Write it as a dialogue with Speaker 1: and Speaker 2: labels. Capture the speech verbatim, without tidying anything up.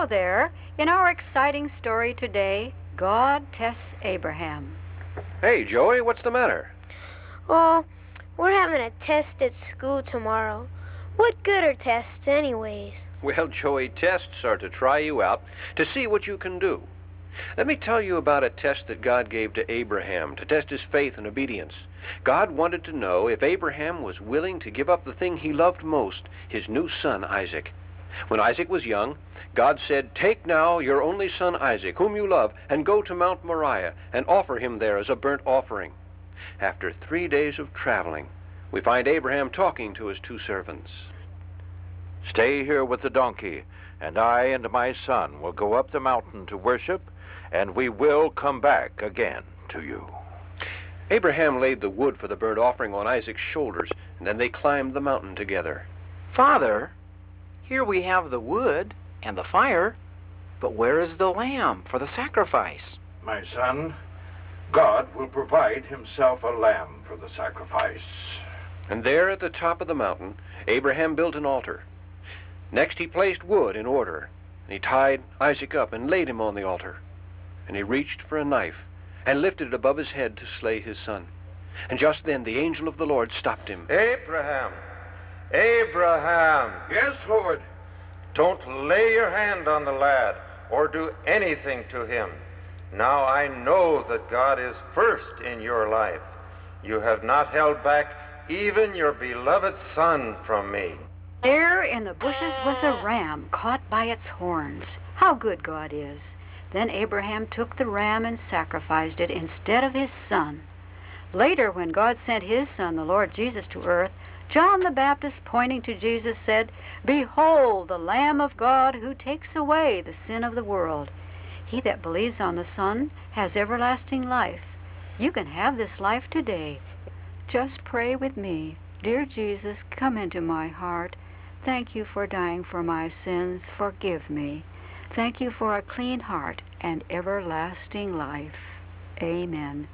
Speaker 1: Hello there. In our exciting story today, God tests Abraham.
Speaker 2: Hey, Joey, what's the matter?
Speaker 3: Oh, we're having a test at school tomorrow. What good are tests anyways?
Speaker 2: Well, Joey, tests are to try you out, to see what you can do. Let me tell you about a test that God gave to Abraham to test his faith and obedience. God wanted to know if Abraham was willing to give up the thing he loved most, his new son Isaac. When Isaac was young, God said, "Take now your only son Isaac, whom you love, and go to Mount Moriah, and offer him there as a burnt offering." After three days of traveling, we find Abraham talking to his two servants.
Speaker 4: "Stay here with the donkey, and I and my son will go up the mountain to worship, and we will come back again to you."
Speaker 2: Abraham laid the wood for the burnt offering on Isaac's shoulders, and then they climbed the mountain together.
Speaker 5: "Father, here we have the wood and the fire, but where is the lamb for the sacrifice?"
Speaker 4: "My son, God will provide himself a lamb for the sacrifice."
Speaker 2: And there at the top of the mountain, Abraham built an altar. Next he placed wood in order, and he tied Isaac up and laid him on the altar. And he reached for a knife and lifted it above his head to slay his son. And just then the angel of the Lord stopped him.
Speaker 6: "Abraham! Abraham!
Speaker 4: "Yes, Lord."
Speaker 6: Don't lay your hand on the lad or do anything to him. Now I know that God is first in your life. You have not held back even your beloved son from me."
Speaker 1: There in the bushes was a ram caught by its horns. How good God is. Then Abraham took the ram and sacrificed it instead of his son. Later, when God sent his son, the Lord Jesus, to earth, John the Baptist, pointing to Jesus, said, "Behold, the Lamb of God who takes away the sin of the world. He that believes on the Son has everlasting life." You can have this life today. Just pray with me. Dear Jesus, come into my heart. Thank you for dying for my sins. Forgive me. Thank you for a clean heart and everlasting life. Amen.